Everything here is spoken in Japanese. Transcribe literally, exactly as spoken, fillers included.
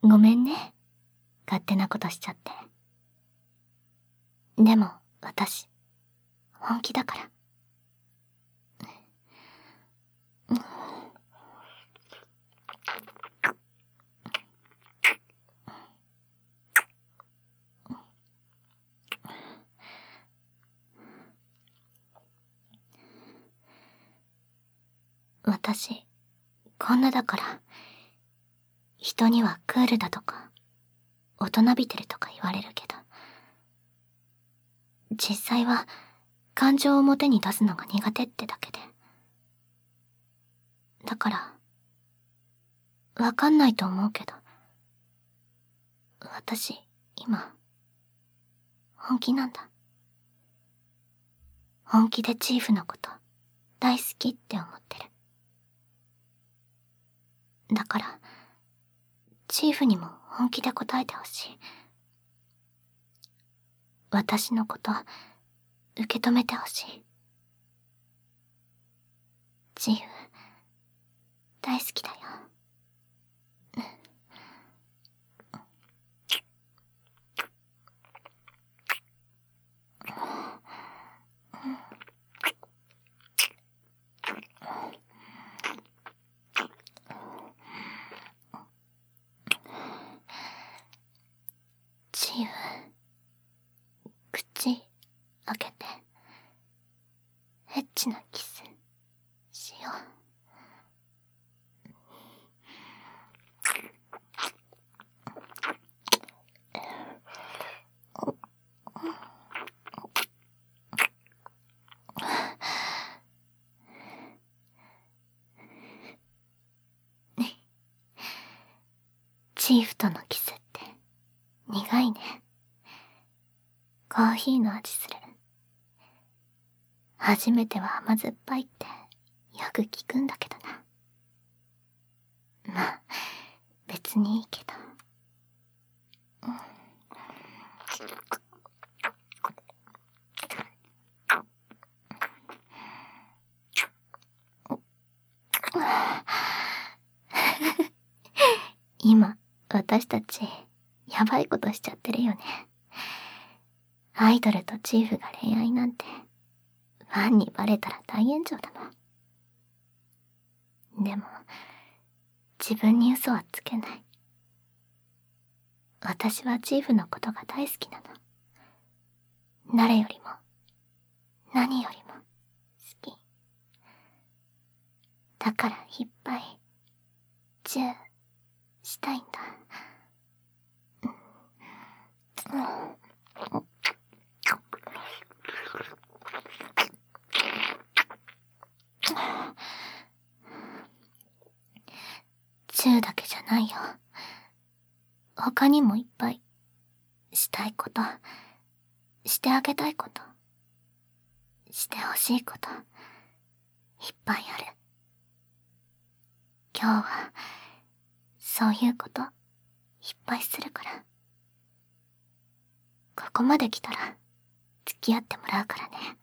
ごめんね。勝手なことしちゃって。でも、私、本気だから。私、こんなだから、人にはクールだとか、大人びてるとか言われるけど、実際は感情を表に出すのが苦手ってだけで。だから、わかんないと思うけど、私、今、本気なんだ。本気でチーフのこと、大好きって思ってる。だから、チーフにも本気で答えてほしい。私のこと、受け止めてほしい。チーフ、大好きだよ。チーフ、口開けて、エッチなキスしよう。チーフとのキスって苦いね。コーヒーの味する。初めては甘酸っぱいってよく聞くんだけどな。まあ、別にいいけど。今、私たち、やばいことしちゃってるよね。アイドルとチーフが恋愛なんて、ファンにバレたら大炎上だもん。でも、自分に嘘はつけない。私はチーフのことが大好きなの。誰よりも、何よりも、好き。だからいっぱい、チュー、したいんだ。チューだけじゃないよ。他にもいっぱい、したいこと、してあげたいこと、してほしいこと、いっぱいある。今日は、そういうこと、いっぱいするから。ここまで来たら、付き合ってもらうからね。